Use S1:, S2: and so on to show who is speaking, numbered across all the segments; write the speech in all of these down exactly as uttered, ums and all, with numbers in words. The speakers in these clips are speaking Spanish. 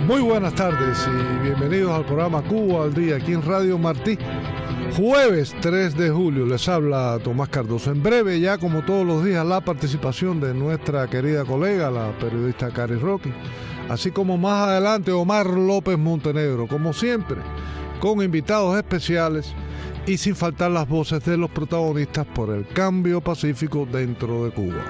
S1: Muy buenas tardes y bienvenidos al programa Cuba al Día, aquí en Radio Martí. Jueves tres de julio, les habla Tomás Cardoso. En breve, ya como todos los días, la participación de nuestra querida colega, la periodista Cari Roque, así como más adelante Omar López Montenegro, como siempre, con invitados especiales y sin faltar las voces de los protagonistas por el cambio pacífico dentro de Cuba.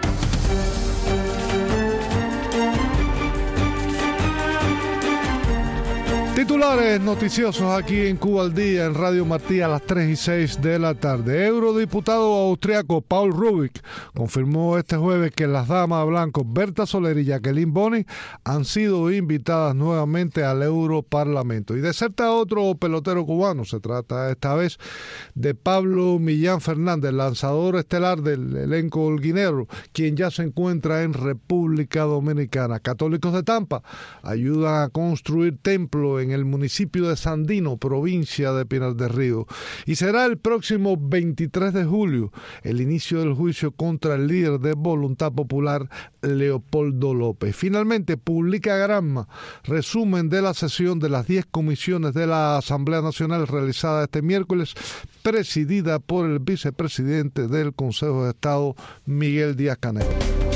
S1: Titulares noticiosos aquí en Cuba al Día, en Radio Martí a las tres y seis de la tarde. Eurodiputado austriaco Paul Rubig confirmó este jueves que las damas blancos Berta Soler y Jacqueline Boni han sido invitadas nuevamente al Europarlamento. Y deserta otro pelotero cubano, se trata esta vez de Pablo Millán Fernández, lanzador estelar del elenco holguinero, quien ya se encuentra en República Dominicana. Católicos de Tampa ayudan a construir templo en el municipio de Sandino, provincia de Pinar del Río. Y será el próximo veintitrés de julio el inicio del juicio contra el líder de Voluntad Popular, Leopoldo López. Finalmente, publica Granma resumen de la sesión de las diez comisiones de la Asamblea Nacional realizada este miércoles, presidida por el vicepresidente del Consejo de Estado, Miguel Díaz-Canel.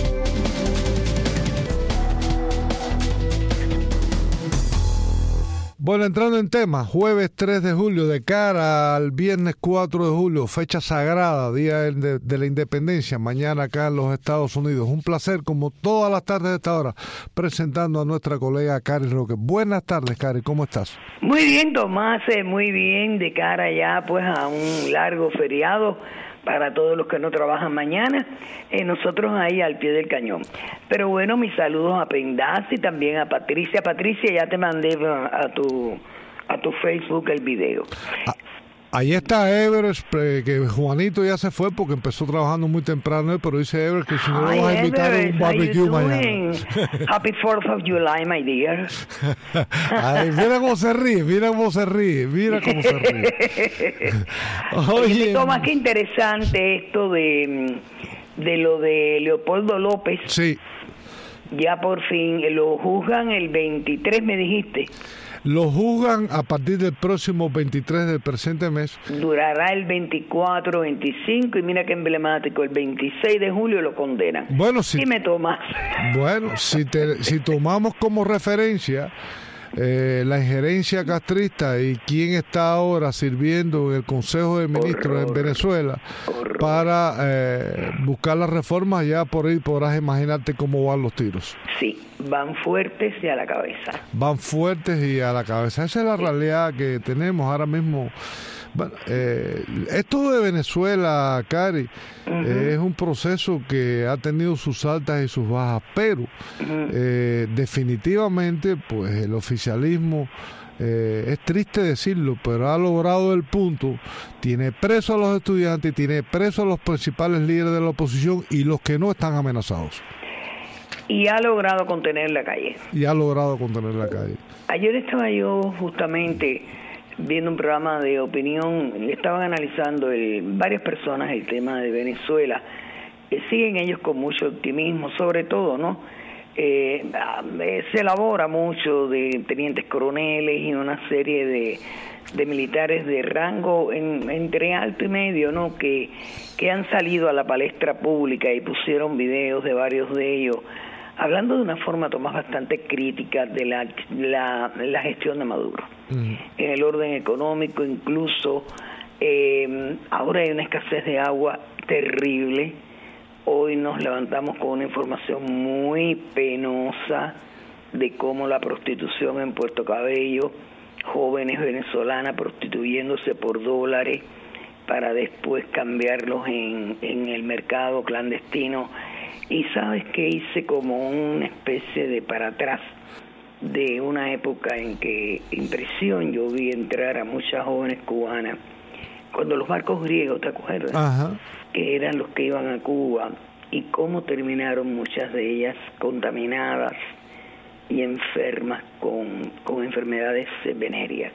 S1: Bueno, entrando en tema, jueves tres de julio, de cara al viernes cuatro de julio, fecha sagrada, Día de, de la Independencia, mañana acá en los Estados Unidos. Un placer, como todas las tardes de esta hora, presentando a nuestra colega Cari Roque. Buenas tardes, Cari, ¿cómo estás?
S2: Muy bien, Tomás, muy bien, de cara ya pues a un largo feriado para todos los que no trabajan mañana, eh, nosotros ahí al pie del cañón. Pero bueno, mis saludos a Pendaz y también a Patricia. Patricia, ya te mandé a, a tu a tu Facebook el video.
S1: Ah. Ahí está Everest, que Juanito ya se fue porque empezó trabajando muy temprano, pero dice Everest que si no lo vas a invitar a un barbecue mañana.
S2: Happy fourth of July, my dear.
S1: Ay, mira cómo se ríe, mira cómo se ríe, mira cómo se ríe.
S2: Oye, Tomás, qué interesante esto de, de lo de Leopoldo López.
S1: Sí.
S2: Ya por fin lo juzgan el veintitrés, me dijiste.
S1: Lo juzgan a partir del próximo veintitrés del presente mes.
S2: Durará el veinticuatro, veinticinco y mira qué emblemático, el veintiséis de julio lo condenan.
S1: Bueno, si,
S2: Dime, Tomás.
S1: Bueno, si, te, si tomamos como referencia eh, la injerencia castrista y quién está ahora sirviendo en el Consejo de Ministros Horror. en Venezuela Horror. para eh, buscar las reformas, ya por ahí podrás imaginarte cómo van los tiros.
S2: Sí, van fuertes y a la cabeza.
S1: Van fuertes y a la cabeza. Esa es la realidad que tenemos ahora mismo. Bueno, eh, esto de Venezuela, Cari, uh-huh. eh, es un proceso que ha tenido sus altas y sus bajas, pero uh-huh. eh, definitivamente, pues el oficialismo, eh, es triste decirlo, pero ha logrado el punto, tiene preso a los estudiantes, tiene preso a los principales líderes de la oposición y los que no están amenazados.
S2: Y ha logrado contener la calle.
S1: Y ha logrado contener la calle.
S2: Ayer estaba yo justamente viendo un programa de opinión y estaban analizando el, varias personas el tema de Venezuela. Eh, siguen ellos con mucho optimismo, sobre todo, ¿no? Eh, se elabora mucho de tenientes coroneles y una serie de, de militares de rango en, entre alto y medio, ¿no? Que, que han salido a la palestra pública y pusieron videos de varios de ellos, hablando de una forma, Tomás, bastante crítica de la, la, la gestión de Maduro. Uh-huh. En el orden económico, incluso, eh, ahora hay una escasez de agua terrible. Hoy nos levantamos con una información muy penosa de cómo la prostitución en Puerto Cabello, jóvenes venezolanas prostituyéndose por dólares para después cambiarlos en, en el mercado clandestino. Y sabes que hice como una especie de para atrás de una época en que en prisión yo vi entrar a muchas jóvenes cubanas cuando los barcos griegos, ¿te acuerdas? Ajá. Que eran los que iban a Cuba, y cómo terminaron muchas de ellas contaminadas y enfermas con, con enfermedades venéreas.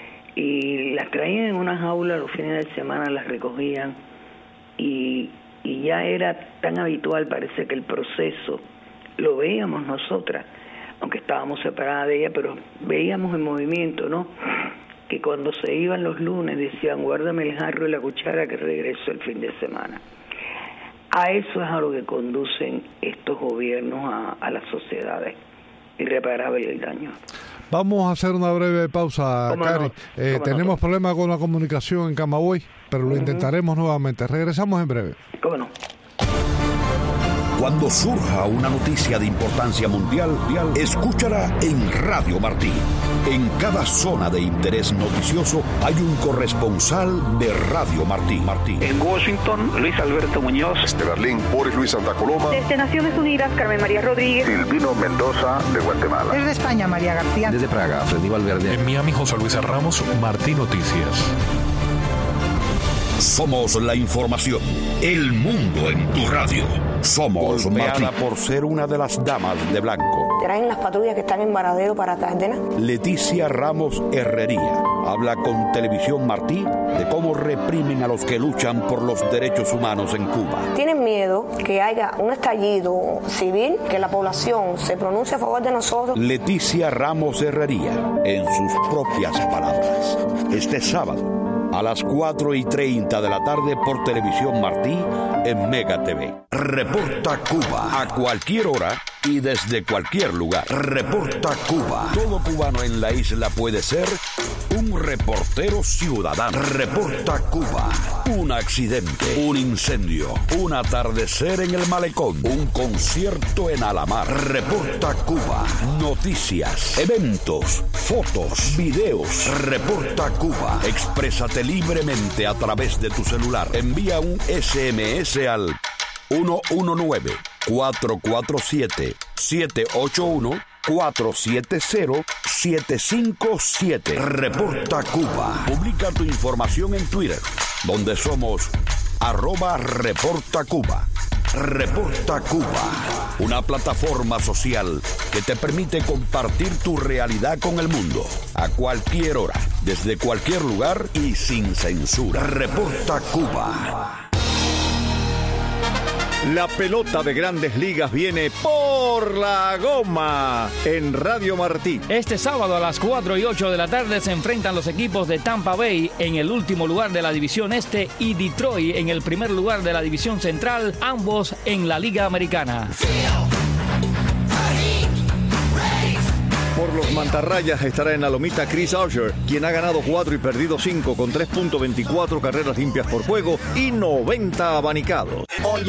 S2: Y las traían en una jaula los fines de semana, las recogían y, y ya era tan habitual, parece que el proceso lo veíamos nosotras, aunque estábamos separadas de ella, pero veíamos el movimiento, ¿no? Que cuando se iban los lunes decían, guárdame el jarro y la cuchara que regreso el fin de semana. A eso es a lo que conducen estos gobiernos a, a las sociedades, irreparable el daño.
S1: Vamos a hacer una breve pausa, Cari. No? Eh, tenemos no? problemas con la comunicación en Camagüey, pero lo uh-huh. intentaremos nuevamente. Regresamos en breve.
S2: ¿Cómo no?
S3: Cuando surja una noticia de importancia mundial, escúchala en Radio Martí. En cada zona de interés noticioso hay un corresponsal de Radio Martí. Martí.
S4: En Washington, Luis Alberto Muñoz.
S5: Desde Berlín, Boris Luis Santa Coloma.
S6: Desde Naciones Unidas, Carmen María Rodríguez.
S5: Silvino Mendoza, de Guatemala.
S7: Desde España, María García.
S8: Desde Praga, Freddy Valverde.
S9: En Miami, José Luis Ramos, Martí Noticias.
S3: Somos la información, el mundo en tu radio. Somos Martí. Por ser una de las damas de blanco.
S10: ¿Traen las patrullas que están en Varadero para Cardenas?
S3: Leticia Ramos Herrería habla con Televisión Martí de cómo reprimen a los que luchan por los derechos humanos en Cuba.
S10: ¿Tienen miedo que haya un estallido civil, que la población se pronuncie a favor de nosotros?
S3: Leticia Ramos Herrería, en sus propias palabras. Este sábado, a las cuatro y treinta de la tarde por Televisión Martí en Mega T V. Reporta Cuba a cualquier hora y desde cualquier lugar. Reporta Cuba. Todo cubano en la isla puede ser un reportero ciudadano. Reporta Cuba. Un accidente, un incendio, un atardecer en el malecón, un concierto en Alamar. Reporta Cuba. Noticias, eventos, fotos, videos. Reporta Cuba. Exprésate libremente a través de tu celular. Envía un ese eme ese al uno uno nueve, cuatro cuatro siete, siete ocho uno, cuatro siete cero, siete cinco siete. Reporta Cuba. Publica tu información en Twitter, donde somos arroba Reporta Cuba. Reporta Cuba, una plataforma social que te permite compartir tu realidad con el mundo, a cualquier hora, desde cualquier lugar y sin censura. Reporta Cuba.
S11: La pelota de Grandes Ligas viene por la goma en Radio Martí.
S12: Este sábado a las cuatro y ocho de la tarde se enfrentan los equipos de Tampa Bay en el último lugar de la División Este y Detroit en el primer lugar de la División Central, ambos en la Liga Americana.
S11: Por los mantarrayas estará en la lomita Chris Archer, quien ha ganado cuatro y perdido cinco con tres punto veinticuatro carreras limpias por juego y noventa abanicados.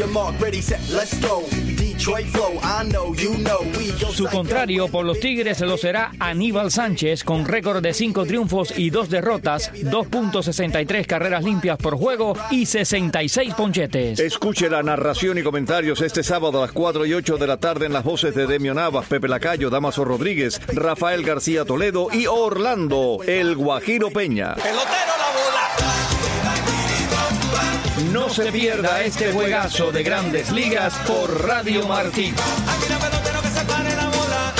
S12: Su contrario por los Tigres lo será Aníbal Sánchez, con récord de cinco triunfos y dos derrotas, dos punto sesenta y tres carreras limpias por juego y sesenta y seis ponchetes.
S11: Escuche la narración y comentarios este sábado a las cuatro y ocho de la tarde en las voces de Demio Navas, Pepe Lacayo, Damaso Rodríguez, Rafael García Toledo y Orlando, el Guajiro Peña.
S13: Pelotero la bola.
S12: No se pierda este juegazo de Grandes Ligas por Radio Martí.
S13: Aquí no pelotero que se pare la bola.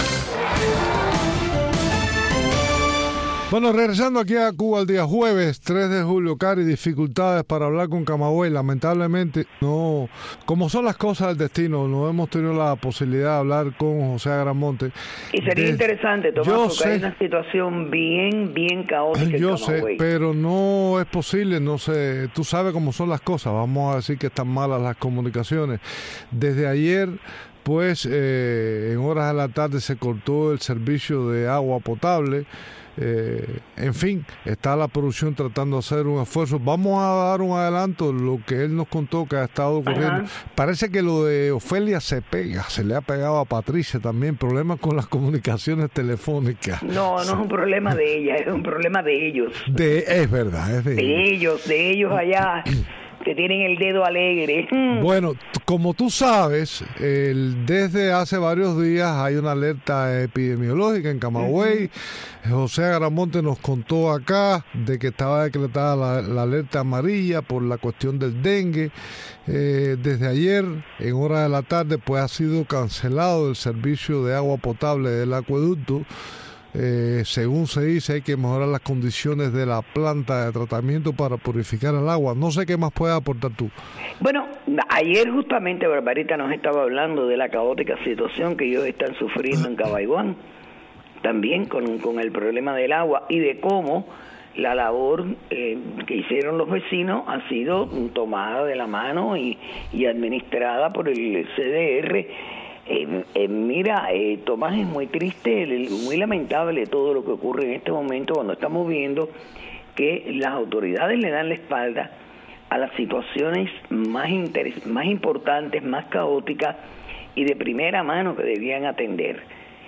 S1: Bueno, regresando aquí a Cuba el día jueves, tres de julio, Cari, dificultades para hablar con Camagüey. Lamentablemente, no, como son las cosas del destino, no hemos tenido la posibilidad de hablar con José Agramonte.
S2: Y sería de, interesante, Tomás, porque sé, hay una situación bien, bien caótica.
S1: Yo
S2: en
S1: sé, pero no es posible, no sé, tú sabes cómo son las cosas, vamos a decir que están malas las comunicaciones. Desde ayer, pues, eh, en horas de la tarde se cortó el servicio de agua potable. Eh, en fin, está la producción tratando de hacer un esfuerzo. Vamos a dar un adelanto de lo que él nos contó que ha estado ocurriendo. Ajá. Parece que lo de Ofelia se pega, se le ha pegado a Patricia también, problemas con las comunicaciones telefónicas.
S2: No, no es un problema de ella, es un problema de ellos.
S1: De, es verdad, es de,
S2: de ellos. ellos, de ellos allá. Que tienen el dedo alegre.
S1: Bueno, como tú sabes, el, desde hace varios días hay una alerta epidemiológica en Camagüey. Uh-huh. José Agramonte nos contó acá de que estaba decretada la, la alerta amarilla por la cuestión del dengue. Eh, desde ayer, en horas de la tarde, pues ha sido cancelado el servicio de agua potable del acueducto Eh, según se dice, hay que mejorar las condiciones de la planta de tratamiento para purificar el agua. No sé qué más puedes aportar tú.
S2: Bueno, ayer justamente Barbarita nos estaba hablando de la caótica situación que ellos están sufriendo en Cabaiguán, también con, con el problema del agua, y de cómo la labor eh, que hicieron los vecinos ha sido tomada de la mano y, y administrada por el C D R. Eh, eh, mira, eh, Tomás, es muy triste, muy lamentable todo lo que ocurre en este momento cuando estamos viendo que las autoridades le dan la espalda a las situaciones más, interes- más importantes, más caóticas y de primera mano que debían atender.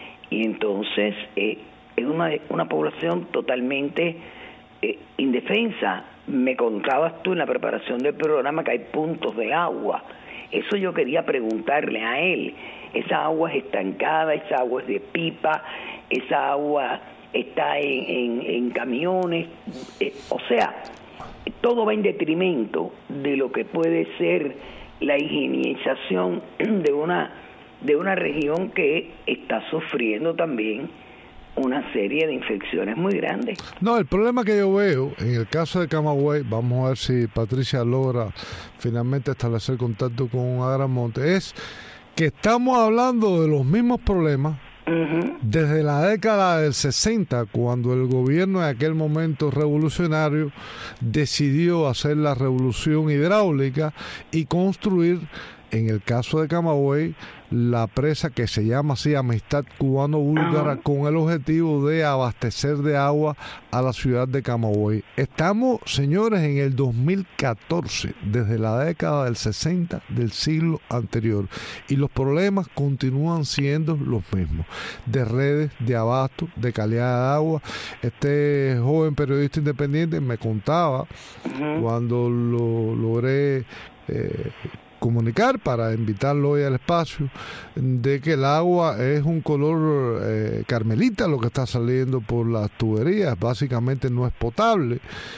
S2: Y entonces eh, es una, una población totalmente eh, indefensa. Me contabas tú en la preparación del programa que hay puntos de agua. Eso yo quería preguntarle a él. Esa agua es estancada, esa agua es de pipa, esa agua está en, en, en camiones, eh, o sea, todo va en detrimento de lo que puede ser la higienización de una, de una región que está sufriendo también una serie de infecciones muy grandes.
S1: No, el problema que yo veo en el caso de Camagüey, vamos a ver si Patricia logra finalmente establecer contacto con Agramonte, es que estamos hablando de los mismos problemas uh-huh. desde la década del sesenta, cuando el gobierno de aquel momento revolucionario decidió hacer la revolución hidráulica y construir, en el caso de Camagüey, la presa que se llama así Amistad Cubano-Búlgara, uh-huh. con el objetivo de abastecer de agua a la ciudad de Camagüey. Estamos, señores, en el dos mil catorce, desde la década del sesenta del siglo anterior, y los problemas continúan siendo los mismos, de redes, de abasto, de calidad de agua. Este joven periodista independiente me contaba, uh-huh. cuando lo logré eh, comunicar para invitarlo hoy al espacio, de que el agua es un color eh, carmelita lo que está saliendo por las tuberías, básicamente no es potable.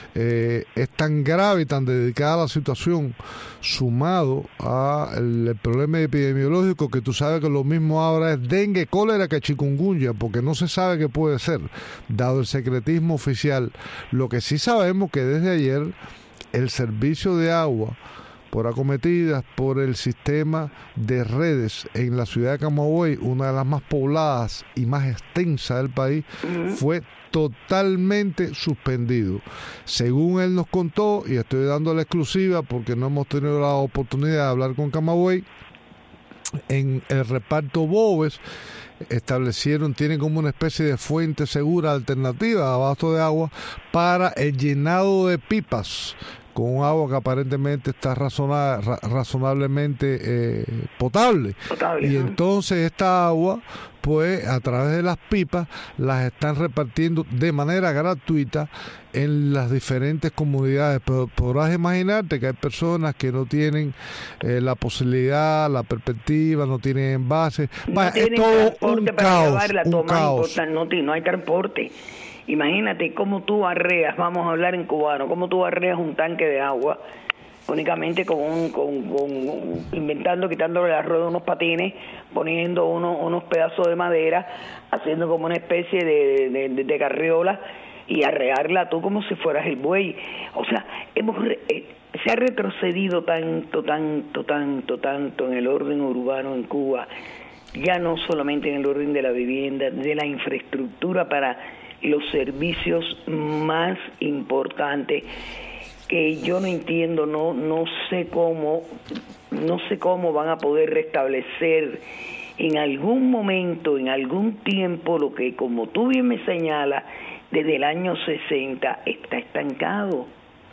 S1: Eh, es tan grave y tan dedicada a la situación, sumado al el problema epidemiológico, que tú sabes que lo mismo ahora es dengue, cólera que chikungunya, porque no se sabe qué puede ser, dado el secretismo oficial. Lo que sí sabemos que desde ayer el servicio de agua, por acometidas por el sistema de redes en la ciudad de Camagüey, una de las más pobladas y más extensas del país, uh-huh. fue totalmente suspendido. Según él nos contó, y estoy dando la exclusiva porque no hemos tenido la oportunidad de hablar con Camagüey, en el reparto Boves establecieron, tienen como una especie de fuente segura alternativa de abasto de agua para el llenado de pipas, con agua que aparentemente está razona, ra, razonablemente eh, potable. potable. Y entonces esta agua, pues a través de las pipas, las están repartiendo de manera gratuita en las diferentes comunidades. Pero podrás imaginarte que hay personas que no tienen eh, la posibilidad, la perspectiva, no tienen envases.
S2: No
S1: Vaya,
S2: tienen
S1: es todo
S2: transporte
S1: un
S2: para
S1: caos,
S2: llevarla,
S1: un
S2: toma,
S1: caos.
S2: No, no hay transporte. Imagínate cómo tú arreas, vamos a hablar en cubano, cómo tú arreas un tanque de agua únicamente con, un, con, con inventando, quitándole la rueda unos patines, poniendo unos, unos pedazos de madera, haciendo como una especie de, de, de, de carriola y arrearla tú como si fueras el buey. O sea, hemos eh, se ha retrocedido tanto, tanto, tanto, tanto en el orden urbano en Cuba, ya no solamente en el orden de la vivienda, de la infraestructura para los servicios más importantes, que yo no entiendo, no no sé cómo no sé cómo van a poder restablecer en algún momento, en algún tiempo, lo que, como tú bien me señalas, desde el año sesenta está estancado.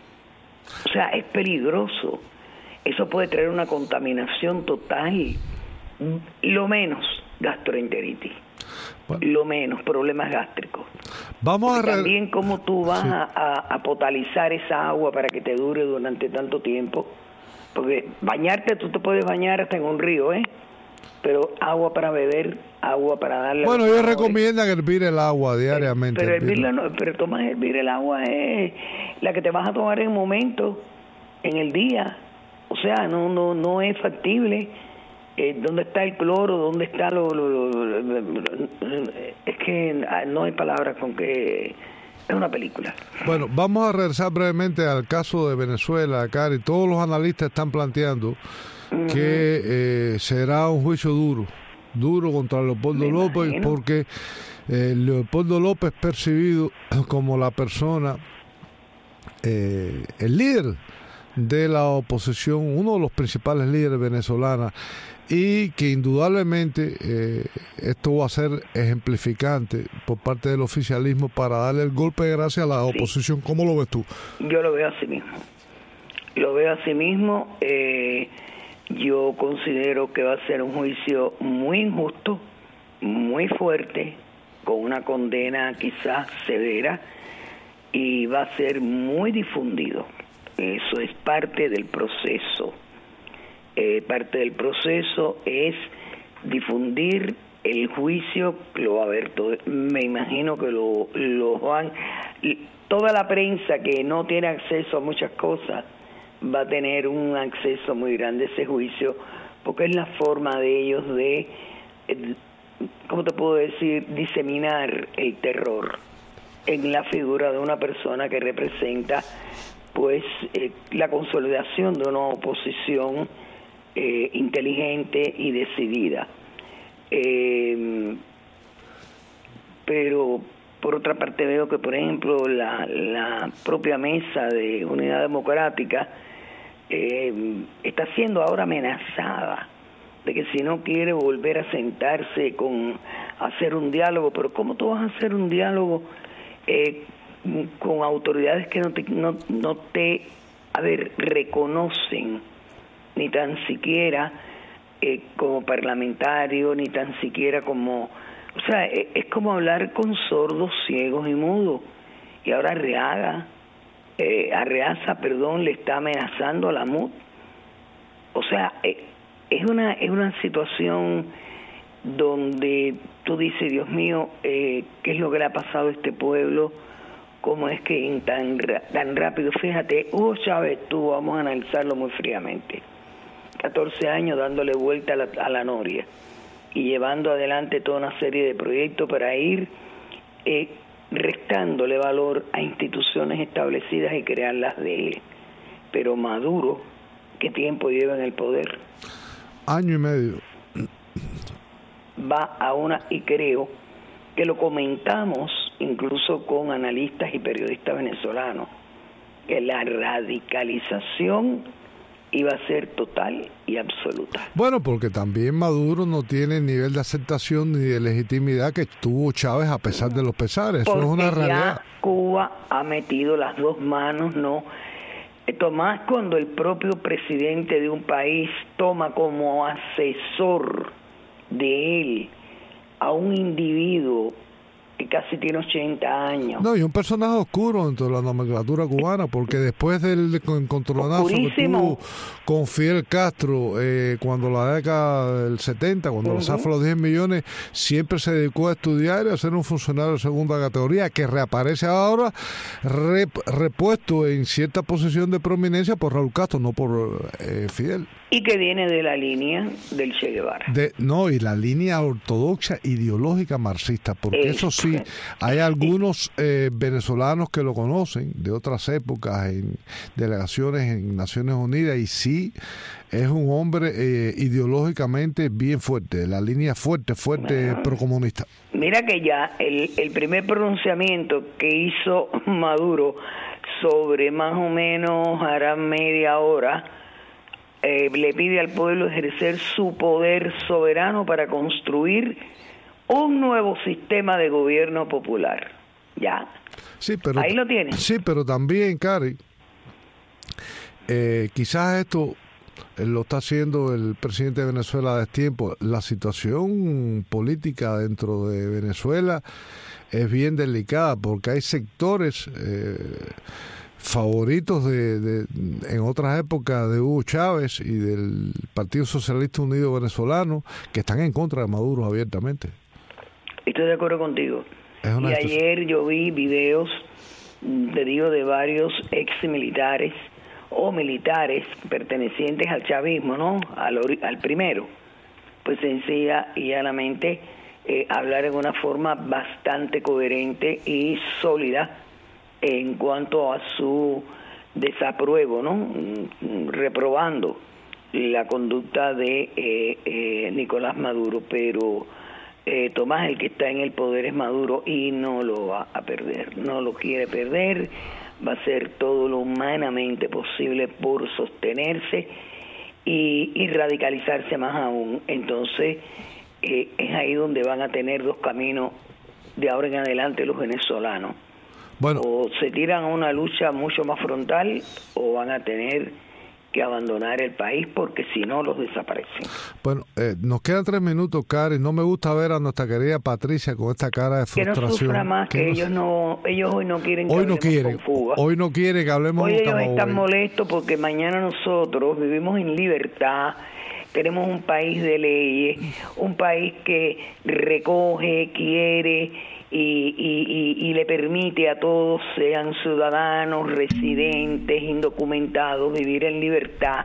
S2: O sea, es peligroso. Eso puede traer una contaminación total, lo menos gastroenteritis. Bueno. Lo menos problemas gástricos.
S1: Vamos a re...
S2: También cómo tú vas sí. a, a potabilizar esa agua para que te dure durante tanto tiempo, porque bañarte, tú te puedes bañar hasta en un río, ¿eh? Pero agua para beber, agua para darle...
S1: Bueno, ellos recomiendan hervir el agua diariamente.
S2: Pero hervirla no, pero tomar hervir el agua es la que te vas a tomar en un momento, en el día. O sea, no no no es factible Eh, ¿Dónde está el cloro? ¿Dónde está lo, lo, lo, lo, lo, lo? Es que no hay palabras con que... Es una película.
S1: Bueno, vamos a regresar brevemente al caso de Venezuela, Cari. Todos los analistas están planteando uh-huh. que eh, será un juicio duro, duro contra Leopoldo Me López, imagino. porque eh, Leopoldo López es percibido como la persona, eh, el líder de la oposición, uno de los principales líderes venezolanos, y que indudablemente eh, esto va a ser ejemplificante por parte del oficialismo para darle el golpe de gracia a la oposición. Sí. ¿Cómo lo ves tú?
S2: Yo lo veo así mismo. Lo veo así mismo. Eh, yo considero que va a ser un juicio muy injusto, muy fuerte, con una condena quizás severa, y va a ser muy difundido. Eso es parte del proceso. Eh, parte del proceso es difundir el juicio, lo va a ver todo, me imagino que lo, lo van, toda la prensa que no tiene acceso a muchas cosas va a tener un acceso muy grande a ese juicio, porque es la forma de ellos de, ¿cómo te puedo decir?, diseminar el terror en la figura de una persona que representa pues eh, la consolidación de una oposición Eh, inteligente y decidida. Eh, pero por otra parte veo que, por ejemplo, la, la propia mesa de Unidad Democrática eh, está siendo ahora amenazada de que si no quiere volver a sentarse con hacer un diálogo, pero ¿cómo tú vas a hacer un diálogo eh, con autoridades que no te, no, no te a ver, reconocen ni tan siquiera eh, como parlamentario, ni tan siquiera como... O sea, es, es como hablar con sordos, ciegos y mudos. Y ahora Arreaga, eh, Arreaza, perdón, le está amenazando a la M U D. O sea, eh, es una es una situación donde tú dices, Dios mío, eh, ¿qué es lo que le ha pasado a este pueblo? ¿Cómo es que en tan, tan rápido? Fíjate, Hugo Chávez estuvo, vamos a analizarlo muy fríamente, catorce años dándole vuelta a la, a la noria y llevando adelante toda una serie de proyectos para ir eh, restándole valor a instituciones establecidas y crearlas de él. Pero Maduro, ¿qué tiempo lleva en el poder?
S1: Año y medio.
S2: Va a una, y creo que lo comentamos incluso con analistas y periodistas venezolanos, que la radicalización iba a ser total y absoluta.
S1: Bueno, porque también Maduro no tiene el nivel de aceptación ni de legitimidad que tuvo Chávez a pesar de los pesares. Eso
S2: porque
S1: es una realidad.
S2: Ya Cuba ha metido las dos manos, ¿no? Tomás, cuando el propio presidente de un país toma como asesor de él a un individuo que casi tiene ochenta años.
S1: No, y un personaje oscuro dentro de la nomenclatura cubana, porque después del encontronazo que tuvo con Fidel Castro, eh, cuando la década del setenta, cuando uh-huh. le zafó los diez millones, siempre se dedicó a estudiar y a ser un funcionario de segunda categoría, que reaparece ahora rep, repuesto en cierta posición de prominencia por Raúl Castro, no por eh, Fidel.
S2: Y que viene de la línea del Che Guevara.
S1: De, no, y la línea ortodoxa ideológica marxista, porque eh, eso sí, hay algunos eh, venezolanos que lo conocen de otras épocas en delegaciones en Naciones Unidas, y sí, es un hombre eh, ideológicamente bien fuerte, la línea fuerte, fuerte ah, procomunista.
S2: Mira que ya el, el primer pronunciamiento que hizo Maduro sobre más o menos hará media hora, Eh, le pide al pueblo ejercer su poder soberano para construir un nuevo sistema de gobierno popular. Ya.
S1: Sí, pero,
S2: ahí lo tienes.
S1: Sí, pero también, Cari, eh, quizás esto eh, lo está haciendo el presidente de Venezuela a destiempo. La situación política dentro de Venezuela es bien delicada, porque hay sectores eh, favoritos de, de en otras épocas de Hugo Chávez y del Partido Socialista Unido Venezolano, que están en contra de Maduro abiertamente.
S2: Estoy de acuerdo contigo.
S1: Es una
S2: y ayer yo vi videos, te digo, de varios ex militares o militares pertenecientes al chavismo, ¿no? Al, al primero, pues sencilla y llanamente eh, hablar en una forma bastante coherente y sólida en cuanto a su desapruebo, ¿no? Reprobando la conducta de eh, eh, Nicolás Maduro, pero eh, Tomás, el que está en el poder, es Maduro y no lo va a perder, no lo quiere perder, va a hacer todo lo humanamente posible por sostenerse y, y radicalizarse más aún. Entonces eh, es ahí donde van a tener dos caminos de ahora en adelante los venezolanos.
S1: Bueno,
S2: o se tiran a una lucha mucho más frontal o van a tener que abandonar el país porque si no los desaparecen.
S1: Bueno, eh, nos quedan tres minutos, Cari. No me gusta ver a nuestra querida Patricia con esta cara de frustración.
S2: Que no sufra más, que, que ellos no, ellos hoy no quieren que
S1: hoy no
S2: hablemos
S1: quieren,
S2: con Cuba.
S1: Hoy no quieren que hablemos
S2: hoy
S1: con
S2: ellos
S1: Camagüey.
S2: Están molestos porque mañana nosotros vivimos en libertad. Tenemos un país de leyes, un país que recoge, quiere y, y, y, y le permite a todos, sean ciudadanos, residentes, indocumentados, vivir en libertad.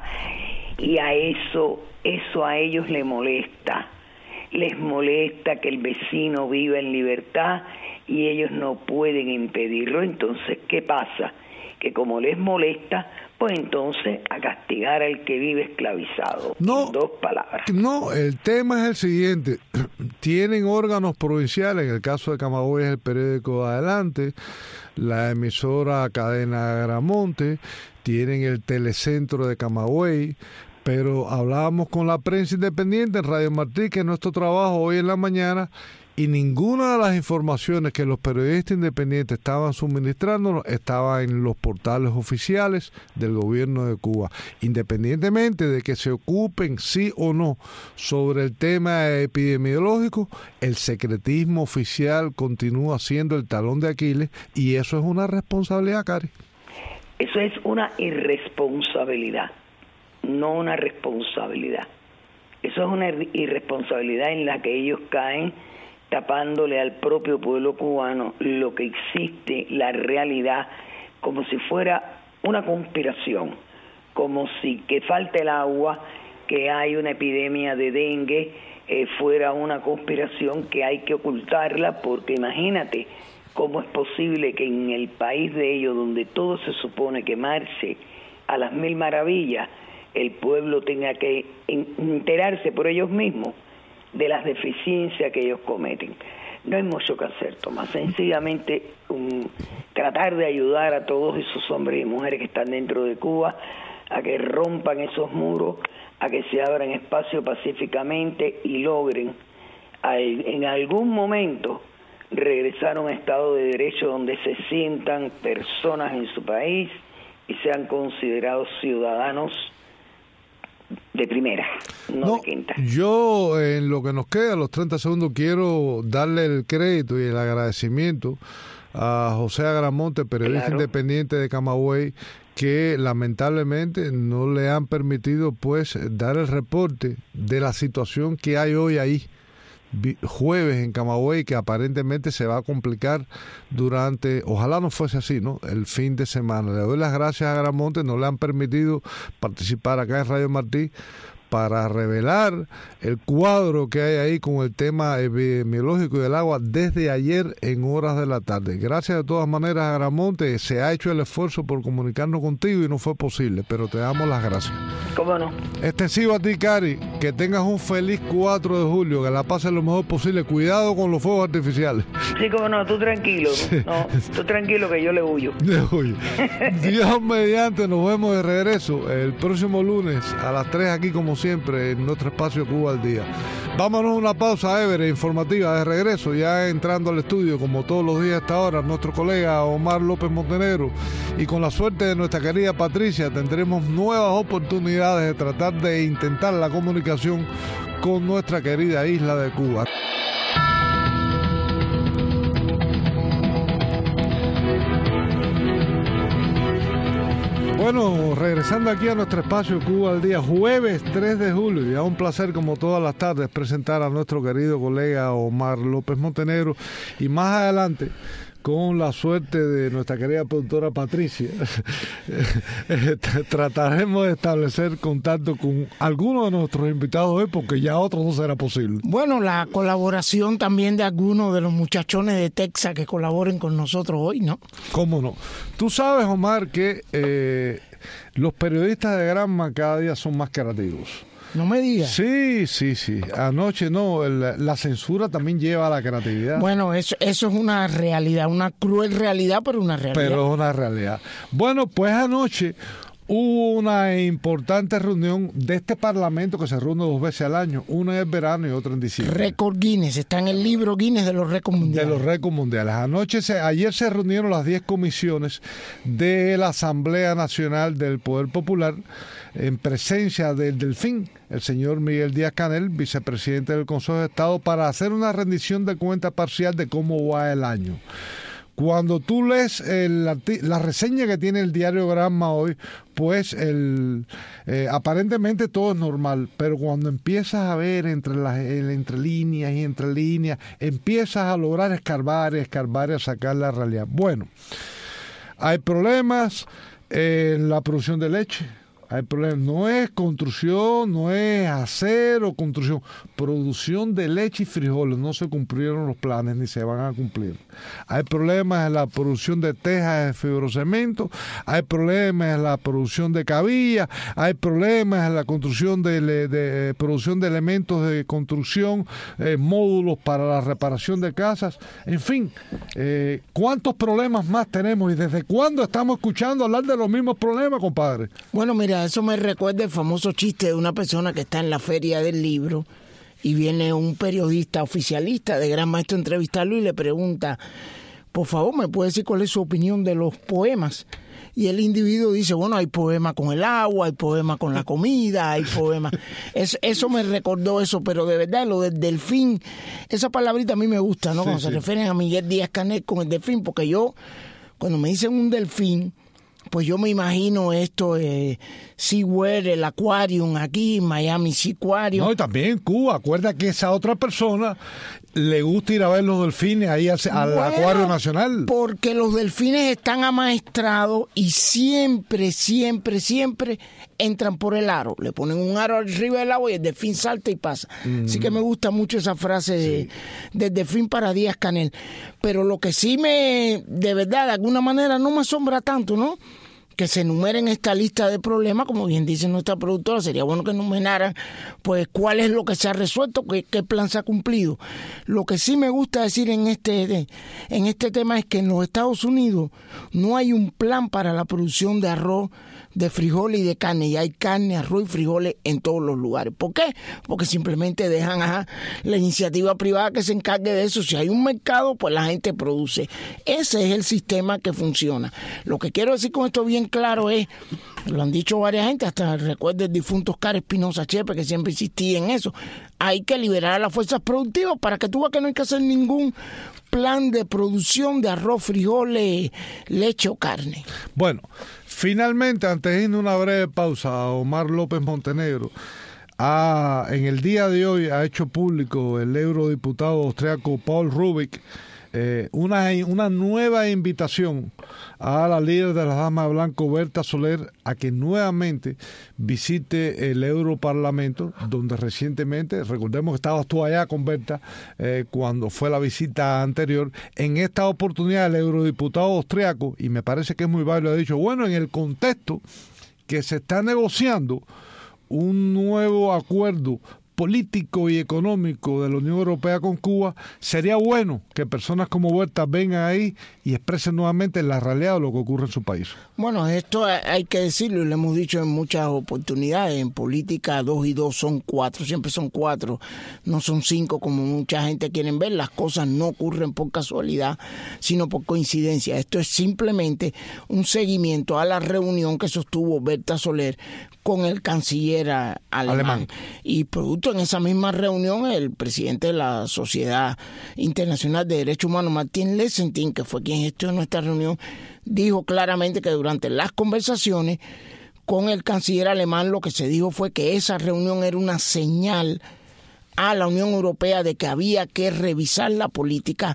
S2: Y a eso, eso a ellos les molesta. Les molesta que el vecino viva en libertad y ellos no pueden impedirlo. Entonces, ¿qué pasa? Que como les molesta, pues entonces a castigar al que vive esclavizado.
S1: No,
S2: en dos palabras.
S1: No, el tema es el siguiente. Tienen órganos provinciales, en el caso de Camagüey es el periódico Adelante, la emisora Cadena Agramonte, tienen el telecentro de Camagüey, pero hablábamos con la prensa independiente en Radio Martí, que es nuestro trabajo hoy en la mañana, y ninguna de las informaciones que los periodistas independientes estaban suministrando estaba en los portales oficiales del gobierno de Cuba. Independientemente de que se ocupen sí o no sobre el tema epidemiológico, el secretismo oficial continúa siendo el talón de Aquiles y eso es una responsabilidad, Cari.
S2: Eso es una irresponsabilidad, no una responsabilidad. Eso es una irresponsabilidad en la que ellos caen tapándole al propio pueblo cubano lo que existe, la realidad, como si fuera una conspiración, como si que falta el agua, que hay una epidemia de dengue, eh, fuera una conspiración que hay que ocultarla, porque imagínate cómo es posible que en el país de ellos, donde todo se supone que marche a las mil maravillas, el pueblo tenga que enterarse por ellos mismos de las deficiencias que ellos cometen. No hay mucho que hacer, Tomás. Sencillamente um, tratar de ayudar a todos esos hombres y mujeres que están dentro de Cuba a que rompan esos muros, a que se abran espacio pacíficamente y logren a, en algún momento regresar a un Estado de Derecho donde se sientan personas en su país y sean considerados ciudadanos de primera, no, no de quinta.
S1: Yo, en lo que nos queda, los treinta segundos, quiero darle el crédito y el agradecimiento a José Agramonte, periodista claro. independiente de Camagüey, que lamentablemente no le han permitido pues dar el reporte de la situación que hay hoy ahí, jueves en Camagüey, que aparentemente se va a complicar durante, ojalá no fuese así, ¿no?, el fin de semana. Le doy las gracias a Agramonte, no le han permitido participar acá en Radio Martí para revelar el cuadro que hay ahí con el tema epidemiológico del agua desde ayer en horas de la tarde. Gracias de todas maneras a Agramonte, se ha hecho el esfuerzo por comunicarnos contigo y no fue posible, pero te damos las gracias.
S2: ¿Cómo no?
S1: Extensivo a ti, Cari, que tengas un feliz cuatro de julio, que la pases lo mejor posible, cuidado con los fuegos artificiales.
S2: Sí, cómo no, tú tranquilo, sí. no, tú tranquilo que yo le huyo.
S1: Le huyo. Dios mediante, nos vemos de regreso el próximo lunes a las tres aquí como siempre en nuestro espacio Cuba al Día. Vámonos a una pausa, Everett, informativa de regreso, ya entrando al estudio como todos los días a esta hora, nuestro colega Omar López Montenegro, y con la suerte de nuestra querida Patricia tendremos nuevas oportunidades de tratar de intentar la comunicación con nuestra querida isla de Cuba. Bueno, regresando aquí a nuestro espacio Cuba al Día, jueves tres de julio, ya un placer como todas las tardes presentar a nuestro querido colega Omar López Montenegro, y más adelante con la suerte de nuestra querida productora Patricia, trataremos de establecer contacto con algunos de nuestros invitados hoy, porque ya otros no será posible.
S7: Bueno, la colaboración también de algunos de los muchachones de Texas que colaboren con nosotros hoy, ¿no?
S1: ¿Cómo no? Tú sabes, Omar, que eh, los periodistas de Granma cada día son más creativos.
S7: No me digas.
S1: Sí, sí, sí. Anoche no, el, la censura también lleva a la creatividad.
S7: Bueno, eso, eso es una realidad, una cruel realidad, pero una realidad.
S1: Pero es una realidad. Bueno, pues anoche hubo una importante reunión de este Parlamento que se reúne dos veces al año, una en verano y otra en diciembre.
S7: Récord Guinness, está en el libro Guinness de los récords mundiales.
S1: De los récords mundiales. Anoche, se, ayer se reunieron las diez comisiones de la Asamblea Nacional del Poder Popular en presencia del Delfín, el señor Miguel Díaz-Canel, vicepresidente del Consejo de Estado, para hacer una rendición de cuenta parcial de cómo va el año. Cuando tú lees el, la reseña que tiene el diario Granma hoy, pues el, eh, aparentemente todo es normal, pero cuando empiezas a ver entre las entre líneas y entre líneas, empiezas a lograr escarbar y escarbar y a sacar la realidad. Bueno, hay problemas en la producción de leche. Hay problemas, no es construcción, no es acero, construcción, producción de leche y frijoles, no se cumplieron los planes ni se van a cumplir. Hay problemas en la producción de tejas de fibrocemento, hay problemas en la producción de cabilla, hay problemas en la construcción de, de, de producción de elementos de construcción, eh, módulos para la reparación de casas, en fin, eh, ¿cuántos problemas más tenemos y desde cuándo estamos escuchando hablar de los mismos problemas, compadre?
S7: Bueno, mira, eso me recuerda el famoso chiste de una persona que está en la feria del libro y viene un periodista oficialista de Gran Maestro a entrevistarlo y le pregunta, por favor, ¿me puede decir cuál es su opinión de los poemas? Y el individuo dice, bueno, hay poemas con el agua, hay poemas con la comida, hay poemas... Es, eso me recordó eso, pero de verdad, lo del delfín, esa palabrita a mí me gusta, ¿no? Sí, Cuando sí. se refieren a Miguel Díaz-Canel con el delfín, porque yo, cuando me dicen un delfín, pues yo me imagino esto, eh, SeaWorld, el Aquarium aquí, Miami Seaquarium.
S1: No, y también Cuba. Acuerda que esa otra persona le gusta ir a ver los delfines ahí al, al bueno, Acuario Nacional.
S7: Porque los delfines están amaestrados y siempre, siempre, siempre entran por el aro. Le ponen un aro arriba del agua y el delfín salta y pasa. Mm. Así que me gusta mucho esa frase sí. de, del delfín para Díaz-Canel. Pero lo que sí me, de verdad, de alguna manera no me asombra tanto, ¿no? Que se enumeren esta lista de problemas, como bien dice nuestra productora, sería bueno que enumeraran pues cuál es lo que se ha resuelto, qué, qué plan se ha cumplido. Lo que sí me gusta decir en este, en este tema es que en los Estados Unidos no hay un plan para la producción de arroz, de frijoles y de carne, y hay carne, arroz y frijoles en todos los lugares. ¿Por qué? Porque simplemente dejan a la iniciativa privada que se encargue de eso. Si hay un mercado, pues la gente produce. Ese es el sistema que funciona. Lo que quiero decir con esto bien claro es, lo han dicho varias gente, hasta recuerda el difunto Oscar Espinosa Chepe, que siempre insistía en eso, hay que liberar a las fuerzas productivas para que tú veas que no hay que hacer ningún plan de producción de arroz, frijoles, leche o carne.
S1: Bueno, finalmente, antes de irnos una breve pausa, Omar López Montenegro, ha, en el día de hoy ha hecho público el eurodiputado austriaco Paul Rubig eh, una, una nueva invitación a la líder de las Damas de Blanco, Berta Soler, a que nuevamente visite el Europarlamento, donde recientemente, recordemos que estabas tú allá con Berta eh, cuando fue la visita anterior. En esta oportunidad el eurodiputado austriaco, y me parece que es muy válido, ha dicho, bueno, en el contexto que se está negociando un nuevo acuerdo político y económico de la Unión Europea con Cuba, sería bueno que personas como Berta vengan ahí y expresen nuevamente la realidad de lo que ocurre en su país.
S7: Bueno, esto hay que decirlo y lo hemos dicho en muchas oportunidades. En política dos y dos son cuatro, siempre son cuatro, no son cinco como mucha gente quiere ver. Las cosas no ocurren por casualidad, sino por coincidencia. Esto es simplemente un seguimiento a la reunión que sostuvo Berta Soler con el canciller alemán. alemán. Y producto en esa misma reunión, el presidente de la Sociedad Internacional de Derechos Humanos, Martin Lesentin, que fue quien gestionó esta reunión, dijo claramente que durante las conversaciones con el canciller alemán lo que se dijo fue que esa reunión era una señal a la Unión Europea de que había que revisar la política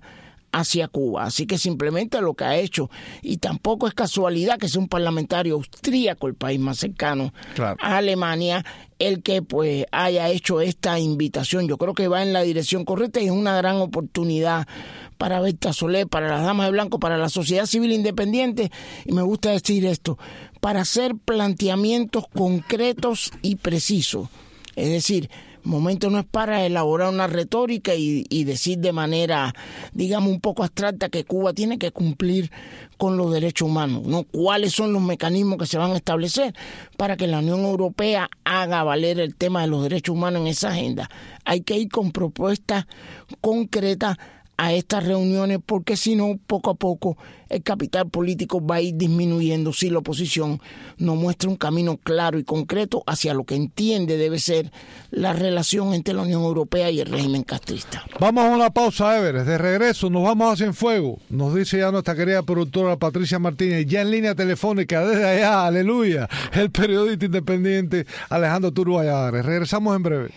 S7: hacia Cuba. Así que simplemente lo que ha hecho, y tampoco es casualidad que sea un parlamentario austríaco, el país más cercano claro. a Alemania, el que pues haya hecho esta invitación. Yo creo que va en la dirección correcta y es una gran oportunidad para Berta Solé, para las damas de blanco, para la sociedad civil independiente, y me gusta decir esto, para hacer planteamientos concretos y precisos. Es decir, momento no es para elaborar una retórica y, y decir de manera, digamos, un poco abstracta que Cuba tiene que cumplir con los derechos humanos, ¿no? ¿Cuáles son los mecanismos que se van a establecer para que la Unión Europea haga valer el tema de los derechos humanos en esa agenda? Hay que ir con propuestas concretas a estas reuniones, porque si no, poco a poco el capital político va a ir disminuyendo si la oposición no muestra un camino claro y concreto hacia lo que entiende debe ser la relación entre la Unión Europea y el régimen castrista.
S1: Vamos a una pausa, Everest. De regreso nos vamos a Cienfuegos. Nos dice ya nuestra querida productora Patricia Martínez, ya en línea telefónica desde allá, aleluya, el periodista independiente Alejandro Turbo Valladares. Regresamos en breve.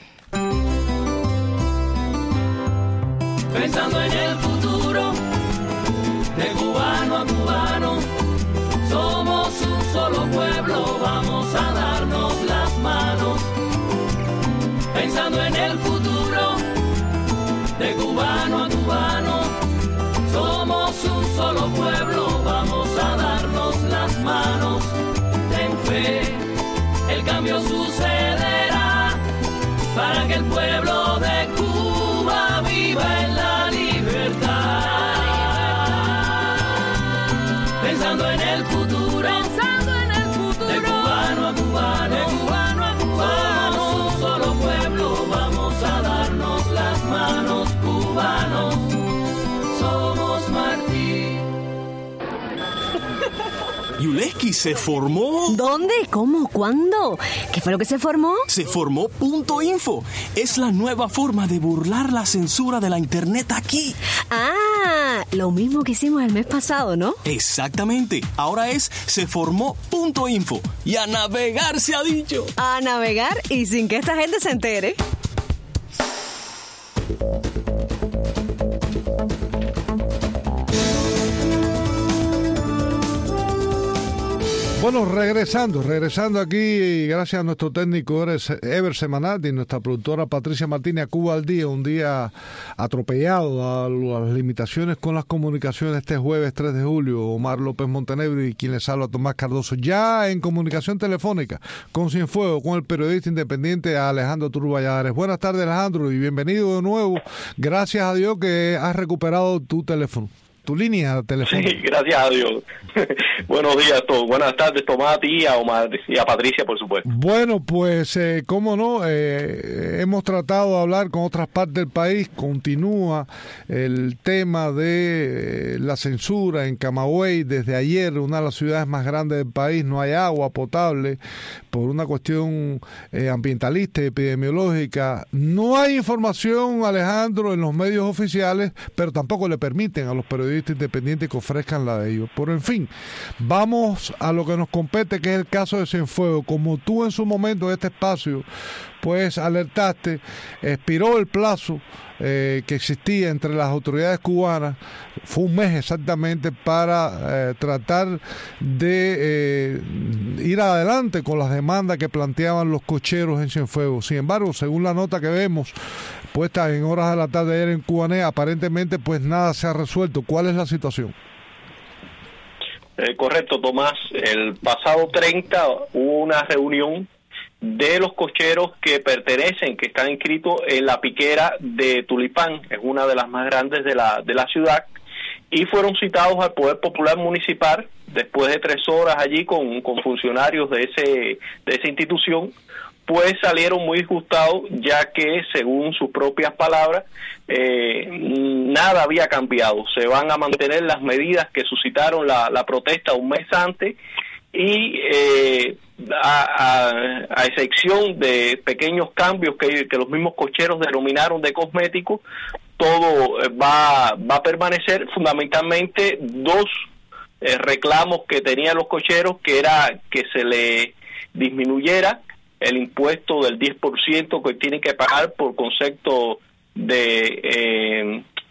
S13: Pensando en el futuro, de cubano a cubano, somos un solo pueblo, vamos a darnos las manos. Pensando en el futuro, de cubano a cubano, somos un solo pueblo, vamos a darnos las manos. Ten fe, el cambio sucederá, para que el pueblo de Cuba viva en la libertad. Pensando en el futuro, pensando en el futuro, de cubano a cubano, de cubano a cubano, somos un solo pueblo, vamos a darnos las manos, cubanos, somos Martí.
S8: Yuleski, ¿se formó?
S14: ¿Dónde? ¿Cómo? ¿Cuándo? ¿Qué fue lo que se formó?
S8: Se formó Punto Info. Es la nueva forma de burlar la censura de la internet aquí.
S14: Ah, lo mismo que hicimos el mes pasado, ¿no?
S8: Exactamente. Ahora es Se formó Punto Info. Y a navegar se ha dicho.
S14: A navegar y sin que esta gente se entere.
S1: Bueno, regresando, regresando aquí, gracias a nuestro técnico Ever Semanati y nuestra productora Patricia Martínez, a Cuba al Día, un día atropellado a las limitaciones con las comunicaciones este jueves tres de julio. Omar López Montenegro y quien les habla, Tomás Cardoso, ya en comunicación telefónica con Cienfuegos, con el periodista independiente Alejandro Turbo Valladares. Buenas tardes, Alejandro, y bienvenido de nuevo. Gracias a Dios que has recuperado tu teléfono. Tu línea telefónica.
S15: Sí, gracias a Dios. Buenos días a todos. Buenas tardes, Tomás, a ti y a Omar y a Patricia, por supuesto.
S1: Bueno, pues, eh, cómo no, eh, hemos tratado de hablar con otras partes del país. Continúa el tema de eh, la censura en Camagüey. Desde ayer, una de las ciudades más grandes del país, no hay agua potable por una cuestión eh, ambientalista y epidemiológica. No hay información, Alejandro, en los medios oficiales, pero tampoco le permiten a los periodistas independientes que ofrezcan la de ellos. Pero en fin, vamos a lo que nos compete, que es el caso de Cienfuegos. Como tú en su momento en este espacio pues alertaste, expiró el plazo eh, que existía entre las autoridades cubanas, fue un mes exactamente, para eh, tratar de eh, ir adelante con las demandas que planteaban los cocheros en Cienfuegos. Sin embargo, según la nota que vemos puesta en horas de la tarde ayer en Cubané, aparentemente pues nada se ha resuelto. ¿Cuál es la situación?
S15: Eh, correcto, Tomás. El pasado treinta hubo una reunión de los cocheros que pertenecen, que están inscritos en la piquera de Tulipán, es una de las más grandes de la de la ciudad, y fueron citados al Poder Popular Municipal después de tres horas allí con, con funcionarios de ese de esa institución. Pues salieron muy disgustados, ya que según sus propias palabras eh, nada había cambiado. Se van a mantener las medidas que suscitaron la, la protesta un mes antes, y eh, a, a, a excepción de pequeños cambios que, que los mismos cocheros denominaron de cosméticos, todo va, va a permanecer. Fundamentalmente dos eh, reclamos que tenían los cocheros, que era que se le disminuyera el impuesto del diez por ciento que tienen que pagar por concepto de eh,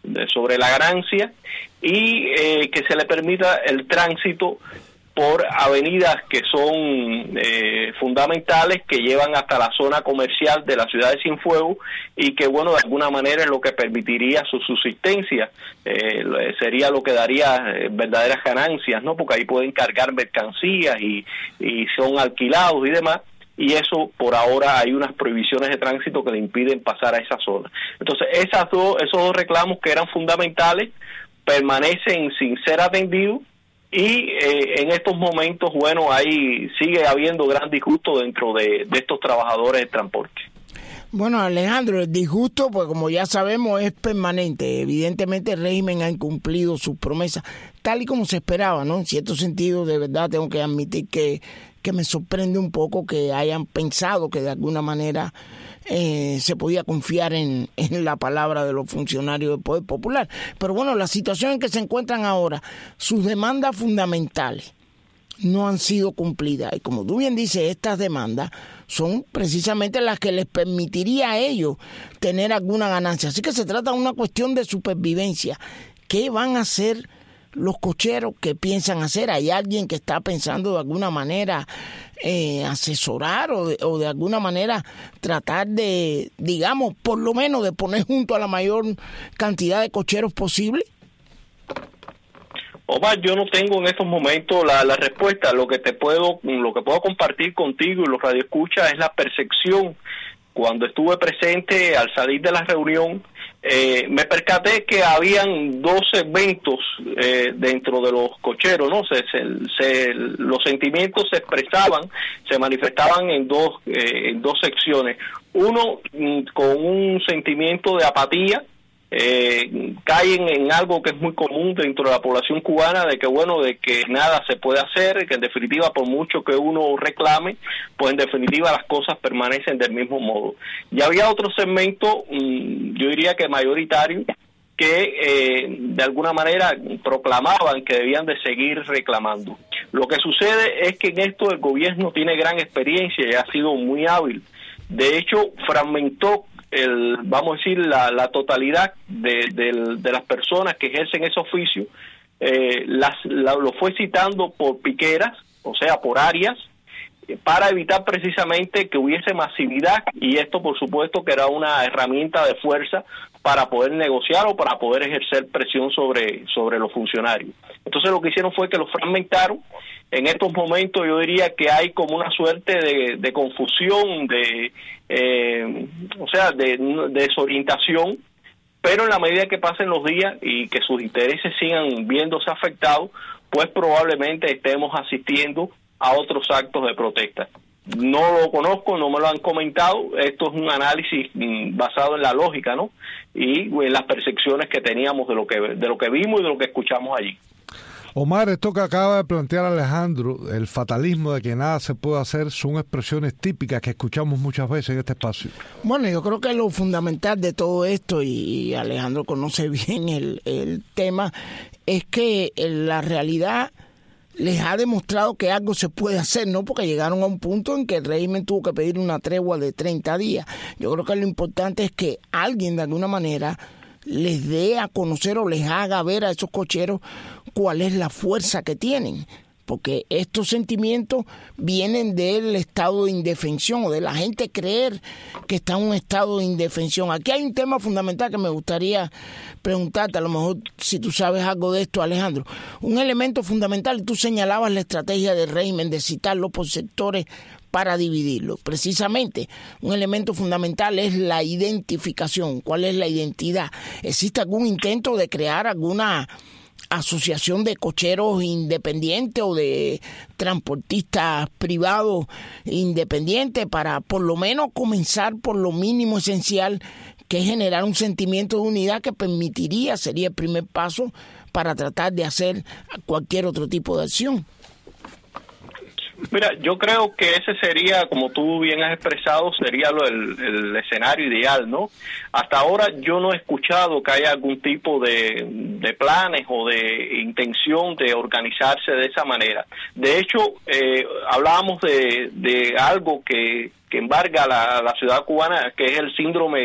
S15: de, sobre la ganancia y eh, que se le permita el tránsito por avenidas que son eh, fundamentales, que llevan hasta la zona comercial de la ciudad de Cienfuegos y que, bueno, de alguna manera es lo que permitiría su subsistencia, eh, sería lo que daría eh, verdaderas ganancias, ¿no? Porque ahí pueden cargar mercancías y, y son alquilados y demás, y eso por ahora hay unas prohibiciones de tránsito que le impiden pasar a esa zona. Entonces, esas dos, esos dos reclamos que eran fundamentales permanecen sin ser atendidos. Y eh, en estos momentos, bueno, ahí sigue habiendo gran disgusto dentro de, de estos trabajadores del transporte.
S7: Bueno, Alejandro, el disgusto, pues como ya sabemos, es permanente. Evidentemente el régimen ha incumplido sus promesas, tal y como se esperaba, ¿no? En cierto sentido, de verdad, tengo que admitir que, que me sorprende un poco que hayan pensado que de alguna manera eh, se podía confiar en, en la palabra de los funcionarios del Poder Popular. Pero bueno, la situación en que se encuentran ahora, sus demandas fundamentales no han sido cumplidas. Y como tú bien dices, estas demandas son precisamente las que les permitiría a ellos tener alguna ganancia. Así que se trata de una cuestión de supervivencia. ¿Qué van a hacer los cocheros? ¿Qué piensan hacer? ¿Hay alguien que está pensando de alguna manera eh, asesorar o de, o de alguna manera tratar de, digamos, por lo menos de poner junto a la mayor cantidad de cocheros posible?
S15: Omar, yo no tengo en estos momentos la, la respuesta. Lo que te puedo, lo que puedo compartir contigo y los radioescuchas es la percepción. Cuando estuve presente al salir de la reunión, eh, me percaté que habían dos segmentos eh, dentro de los cocheros, ¿no? Se, se, se, los sentimientos se expresaban, se manifestaban en dos, eh, en dos secciones. Uno mm, con un sentimiento de apatía. Eh, caen en algo que es muy común dentro de la población cubana, de que bueno, de que nada se puede hacer, que en definitiva por mucho que uno reclame, pues en definitiva las cosas permanecen del mismo modo. Y había otro segmento, mmm, yo diría que mayoritario, que eh, de alguna manera proclamaban que debían de seguir reclamando. Lo que sucede es que en esto el gobierno tiene gran experiencia y ha sido muy hábil. De hecho, fragmentó el, vamos a decir, la, la totalidad de, de, de las personas que ejercen ese oficio, eh, las, la, lo fue citando por piqueras, o sea, por áreas, eh, para evitar precisamente que hubiese masividad, y esto por supuesto que era una herramienta de fuerza para poder negociar o para poder ejercer presión sobre, sobre los funcionarios. Entonces lo que hicieron fue que lo fragmentaron. En estos momentos yo diría que hay como una suerte de, de confusión, de eh, o sea, de, de desorientación, pero en la medida que pasen los días y que sus intereses sigan viéndose afectados, pues probablemente estemos asistiendo a otros actos de protesta. No lo conozco, no me lo han comentado, esto es un análisis mm, basado en la lógica, ¿no? Y en las percepciones que teníamos de lo que de lo que vimos y de lo que escuchamos allí.
S1: Omar, esto que acaba de plantear Alejandro, el fatalismo de que nada se puede hacer, son expresiones típicas que escuchamos muchas veces en este espacio.
S7: Bueno, yo creo que lo fundamental de todo esto, y Alejandro conoce bien el, el tema, es que la realidad les ha demostrado que algo se puede hacer, ¿no? Porque llegaron a un punto en que el régimen tuvo que pedir una tregua de treinta días. Yo creo que lo importante es que alguien de alguna manera les dé a conocer o les haga ver a esos cocheros cuál es la fuerza que tienen, porque estos sentimientos vienen del estado de indefensión o de la gente creer que está en un estado de indefensión. Aquí hay un tema fundamental que me gustaría preguntarte, a lo mejor si tú sabes algo de esto, Alejandro. Un elemento fundamental, tú señalabas la estrategia del régimen de citarlo por sectores para dividirlo. Precisamente, un elemento fundamental es la identificación. ¿Cuál es la identidad? ¿Existe algún intento de crear alguna asociación de cocheros independientes o de transportistas privados independientes para por lo menos comenzar por lo mínimo esencial, que es generar un sentimiento de unidad que permitiría, sería el primer paso para tratar de hacer cualquier otro tipo de acción?
S15: Mira, yo creo que ese sería, como tú bien has expresado, sería lo, el, el escenario ideal, ¿no? Hasta ahora yo no he escuchado que haya algún tipo de, de planes o de intención de organizarse de esa manera. De hecho, eh, hablábamos de, de algo que, que embarga la, la ciudad cubana, que es el síndrome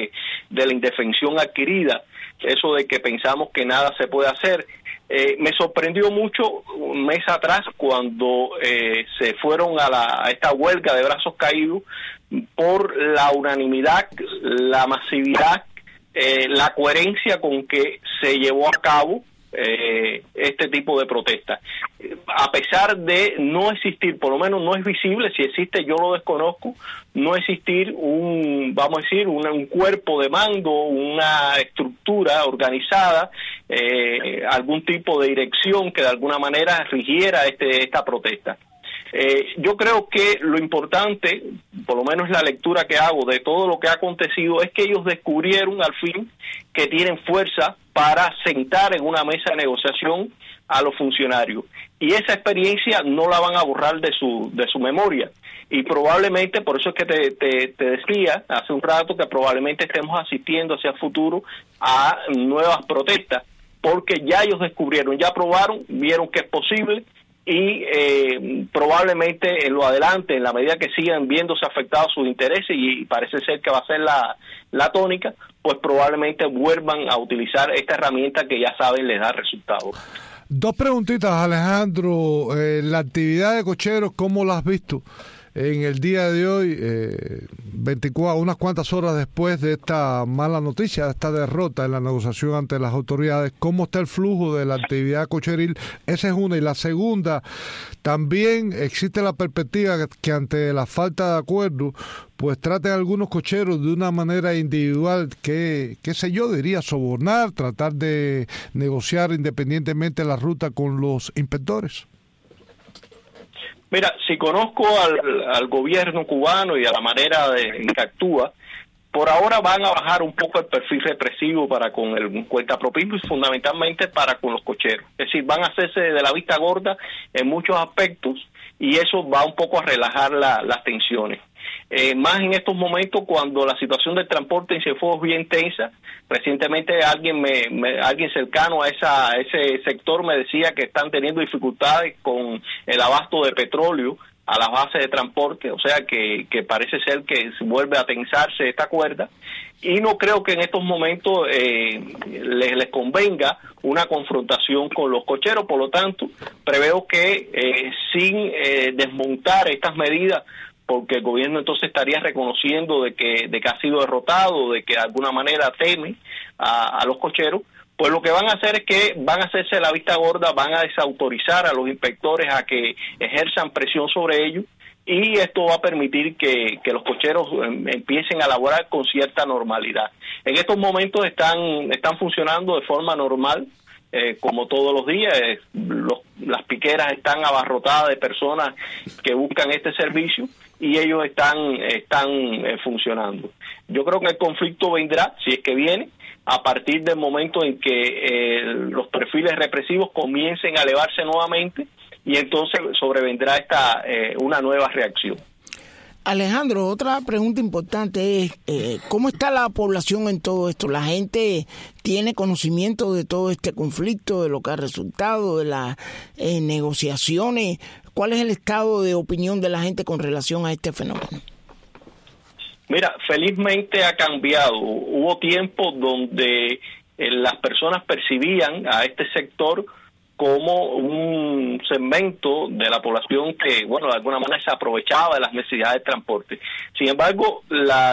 S15: de la indefensión adquirida, eso de que pensamos que nada se puede hacer. Eh, me sorprendió mucho un mes atrás cuando eh, se fueron a, la, a esta huelga de brazos caídos por la unanimidad, la masividad, eh, la coherencia con que se llevó a cabo eh, este tipo de protesta. A pesar de no existir, por lo menos no es visible, si existe yo lo desconozco, no existir un, vamos a decir, un, un cuerpo de mando, una estructura organizada, eh, algún tipo de dirección que de alguna manera rigiera este, esta protesta. Eh, yo creo que lo importante, por lo menos la lectura que hago de todo lo que ha acontecido, es que ellos descubrieron al fin que tienen fuerza para sentar en una mesa de negociación a los funcionarios, y esa experiencia no la van a borrar de su de su memoria, y probablemente, por eso es que te, te, te decía hace un rato que probablemente estemos asistiendo hacia el futuro a nuevas protestas, porque ya ellos descubrieron, ya probaron, vieron que es posible, y eh, probablemente en lo adelante, en la medida que sigan viéndose afectados sus intereses, y parece ser que va a ser la, la tónica, pues probablemente vuelvan a utilizar esta herramienta que ya saben les da resultados.
S1: Dos preguntitas, Alejandro. Eh, la actividad de cocheros, ¿cómo la has visto en el día de hoy, eh, veinticuatro, unas cuantas horas después de esta mala noticia, de esta derrota en la negociación ante las autoridades? ¿Cómo está el flujo de la actividad cocheril? Esa es una. Y la segunda, también existe la perspectiva que ante la falta de acuerdo, pues traten algunos cocheros de una manera individual, que, qué sé yo, diría sobornar, tratar de negociar independientemente la ruta con los inspectores.
S15: Mira, si conozco al, al gobierno cubano y a la manera de, en que actúa, por ahora van a bajar un poco el perfil represivo para con el cuentapropismo y fundamentalmente para con los cocheros. Es decir, van a hacerse de la vista gorda en muchos aspectos, y eso va un poco a relajar la, las tensiones. Eh, más en estos momentos cuando la situación del transporte en Cienfuegos es bien tensa. Recientemente alguien me, me alguien cercano a esa a ese sector me decía que están teniendo dificultades con el abasto de petróleo a las bases de transporte, o sea que, que parece ser que vuelve a tensarse esta cuerda, y no creo que en estos momentos eh, les, les convenga una confrontación con los cocheros. Por lo tanto, preveo que eh, sin eh, desmontar estas medidas, porque el gobierno entonces estaría reconociendo de que de que ha sido derrotado, de que de alguna manera teme a, a los cocheros, pues lo que van a hacer es que van a hacerse la vista gorda, van a desautorizar a los inspectores a que ejerzan presión sobre ellos, y esto va a permitir que, que los cocheros empiecen a laborar con cierta normalidad. En estos momentos están, están funcionando de forma normal, Eh, como todos los días. Eh, los, las piqueras están abarrotadas de personas que buscan este servicio, y ellos están están eh, funcionando. Yo creo que el conflicto vendrá, si es que viene, a partir del momento en que eh, los perfiles represivos comiencen a elevarse nuevamente, y entonces sobrevendrá esta eh, una nueva reacción.
S7: Alejandro, otra pregunta importante es, eh, ¿cómo está la población en todo esto? ¿La gente tiene conocimiento de todo este conflicto, de lo que ha resultado, de las eh, negociaciones? ¿Cuál es el estado de opinión de la gente con relación a este fenómeno?
S15: Mira, felizmente ha cambiado. Hubo tiempos donde eh, las personas percibían a este sector como un segmento de la población que, bueno, de alguna manera se aprovechaba de las necesidades de transporte. Sin embargo, la,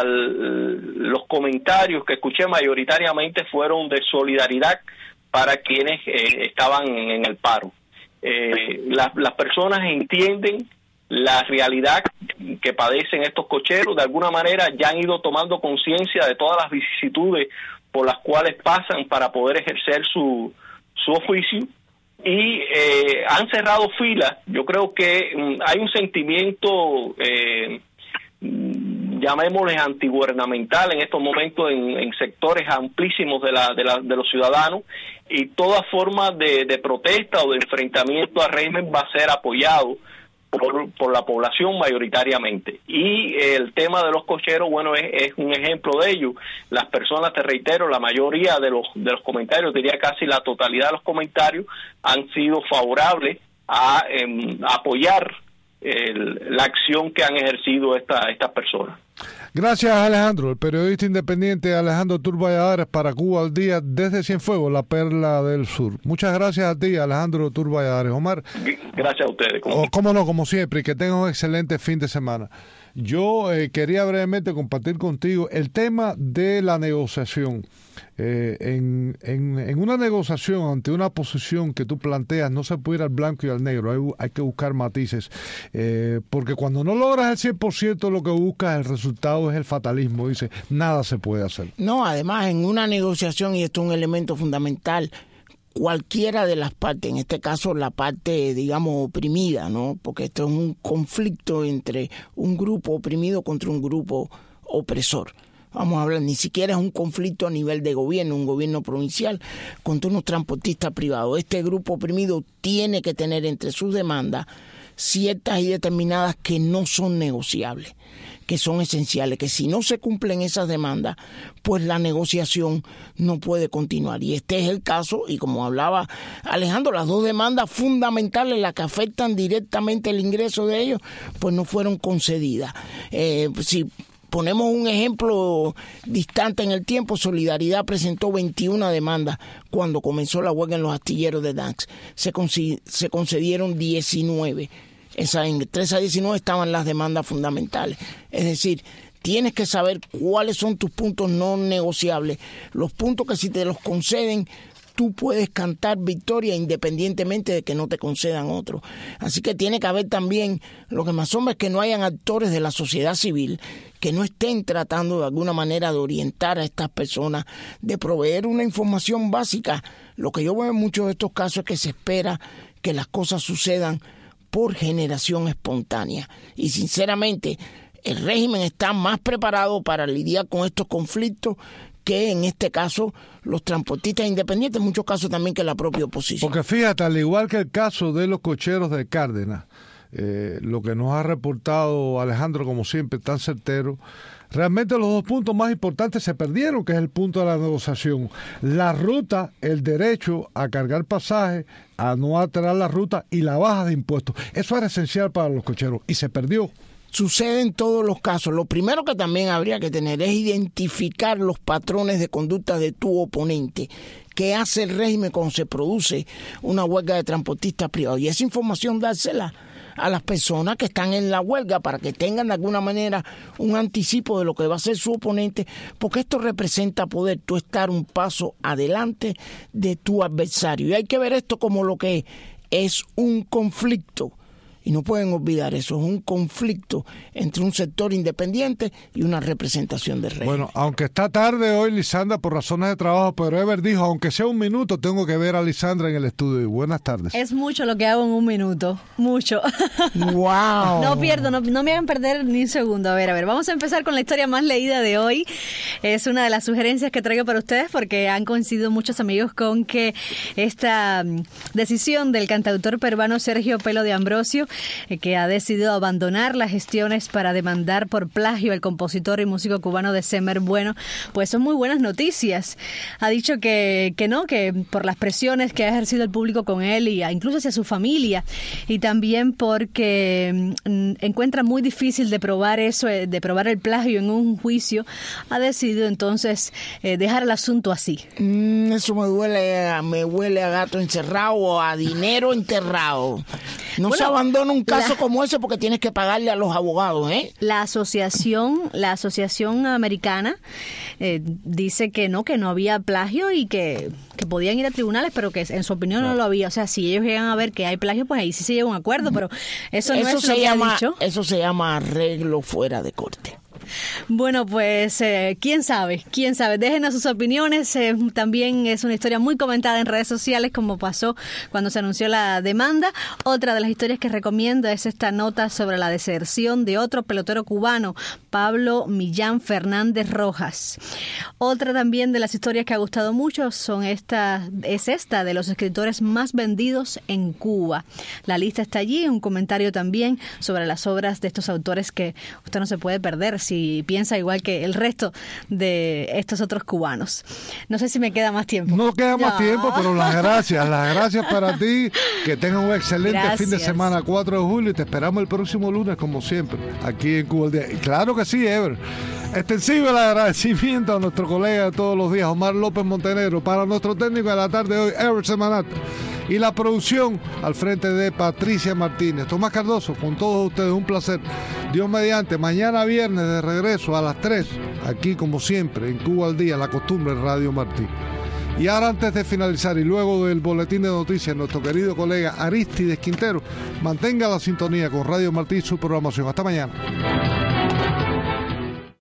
S15: los comentarios que escuché mayoritariamente fueron de solidaridad para quienes eh, estaban en el paro. Eh, las, las personas entienden la realidad que padecen estos cocheros, de alguna manera ya han ido tomando conciencia de todas las vicisitudes por las cuales pasan para poder ejercer su, su oficio, y eh, han cerrado filas. Yo creo que um, hay un sentimiento, eh, llamémosles antigubernamental en estos momentos en, en sectores amplísimos de, la, de, la, de los ciudadanos, y toda forma de, de protesta o de enfrentamiento al régimen va a ser apoyado por, por la población mayoritariamente. Y el tema de los cocheros, bueno, es, es un ejemplo de ello. Las personas, te reitero, la mayoría de los de los comentarios, diría casi la totalidad de los comentarios, han sido favorables a, eh, a apoyar el, la acción que han ejercido esta, estas personas.
S1: Gracias, Alejandro. El periodista independiente Alejandro Tour Valladares para Cuba al Día desde Cienfuegos, la perla del sur. Muchas gracias a ti, Alejandro Tour Valladares. Omar.
S15: Gracias a ustedes.
S1: Oh, cómo no, como siempre, y que tengan un excelente fin de semana. Yo eh, quería brevemente compartir contigo el tema de la negociación. Eh, en, en, en una negociación ante una posición que tú planteas, no se puede ir al blanco y al negro, hay, hay que buscar matices, eh, porque cuando no logras el cien por ciento lo que buscas, el resultado es el fatalismo, dice, nada se puede hacer.
S7: No, además en una negociación, y esto es un elemento fundamental, cualquiera de las partes, en este caso la parte, digamos, oprimida, ¿no? Porque esto es un conflicto entre un grupo oprimido contra un grupo opresor. Vamos a hablar, ni siquiera es un conflicto a nivel de gobierno, un gobierno provincial contra unos transportistas privados. Este grupo oprimido tiene que tener entre sus demandas ciertas y determinadas que no son negociables, que son esenciales, que si no se cumplen esas demandas, pues la negociación no puede continuar. Y este es el caso, y como hablaba Alejandro, las dos demandas fundamentales, las que afectan directamente el ingreso de ellos, pues no fueron concedidas. Eh, si ponemos un ejemplo distante en el tiempo, Solidaridad presentó veintiuna demandas cuando comenzó la huelga en los astilleros de Danks. Se, conci- se concedieron diecinueve. Esa, entre esas diecinueve estaban las demandas fundamentales. Es decir, tienes que saber cuáles son tus puntos no negociables. Los puntos que si te los conceden, tú puedes cantar victoria independientemente de que no te concedan otros. Así que tiene que haber también, lo que me asombra es que no hayan actores de la sociedad civil que no estén tratando de alguna manera de orientar a estas personas, de proveer una información básica. Lo que yo veo en muchos de estos casos es que se espera que las cosas sucedan por generación espontánea. Y sinceramente, el régimen está más preparado para lidiar con estos conflictos que en este caso los transportistas independientes, en muchos casos también que la propia oposición.
S1: Porque fíjate, al igual que el caso de los cocheros de Cárdenas, eh, lo que nos ha reportado Alejandro, como siempre, tan certero, realmente los dos puntos más importantes se perdieron, que es el punto de la negociación. La ruta, el derecho a cargar pasaje, a no alterar la ruta y la baja de impuestos. Eso era esencial para los cocheros y se perdió.
S7: Sucede en todos los casos. Lo primero que también habría que tener es identificar los patrones de conducta de tu oponente. ¿Qué hace el régimen cuando se produce una huelga de transportistas privados? Y esa información dársela a las personas que están en la huelga para que tengan de alguna manera un anticipo de lo que va a ser su oponente, porque esto representa poder tú estar un paso adelante de tu adversario. Y hay que ver esto como lo que es un conflicto. Y no pueden olvidar eso, es un conflicto entre un sector independiente y una representación del régimen.
S1: Bueno, aunque está tarde hoy, Lisandra, por razones de trabajo, pero Ever dijo, aunque sea un minuto, tengo que ver a Lisandra en el estudio. Buenas tardes.
S16: Es mucho lo que hago en un minuto, mucho.
S7: ¡Wow!
S16: No pierdo, no, no me hagan perder ni un segundo. A ver, a ver, vamos a empezar con la historia más leída de hoy. Es una de las sugerencias que traigo para ustedes porque han coincidido muchos amigos con que esta decisión del cantautor peruano Sergio Pelo de Ambrosio, que ha decidido abandonar las gestiones para demandar por plagio al compositor y músico cubano December Bueno, pues son muy buenas noticias. Ha dicho que, que no, que por las presiones que ha ejercido el público con él y incluso hacia su familia, y también porque mm, encuentra muy difícil de probar eso, de probar el plagio en un juicio, ha decidido entonces eh, dejar el asunto así.
S7: Mm, eso me duele, me huele a gato encerrado o a dinero enterrado. No bueno, se abandona un caso la, como ese porque tienes que pagarle a los abogados, ¿eh?
S16: La asociación, la asociación americana eh, dice que no, que no había plagio y que, que podían ir a tribunales, pero que en su opinión no. no lo había. O sea, si ellos llegan a ver que hay plagio, pues ahí sí se llega a un acuerdo, pero eso no
S7: eso
S16: es
S7: se
S16: lo que
S7: llama,
S16: ha dicho.
S7: Eso se llama arreglo fuera de corte.
S16: Bueno, pues eh, quién sabe, quién sabe. Déjenos sus opiniones. Eh, también es una historia muy comentada en redes sociales, como pasó cuando se anunció la demanda. Otra de las historias que recomiendo es esta nota sobre la deserción de otro pelotero cubano, Pablo Millán Fernández Rojas. Otra también de las historias que ha gustado mucho son esta, es esta de los escritores más vendidos en Cuba. La lista está allí, un comentario también sobre las obras de estos autores que usted no se puede perder. si piensa igual que el resto de estos otros cubanos. No sé si me queda más tiempo.
S1: No queda más
S16: no.
S1: tiempo, pero las gracias, las gracias para ti. Que tengan un excelente
S16: Gracias.
S1: fin de semana, cuatro de julio, y te esperamos el próximo lunes, como siempre, aquí en Cuba al Día. Y claro que sí, Ever. Extensivo el agradecimiento a nuestro colega de todos los días, Omar López Montenegro, para nuestro técnico de la tarde de hoy, Ever Semanata. Y la producción al frente de Patricia Martínez. Tomás Cardoso, con todos ustedes, un placer. Dios mediante, mañana viernes de regreso a las tres, aquí como siempre, en Cuba al Día, la costumbre Radio Martí. Y ahora, antes de finalizar y luego del boletín de noticias, nuestro querido colega Aristides Quintero, mantenga la sintonía con Radio Martí y su programación. Hasta mañana.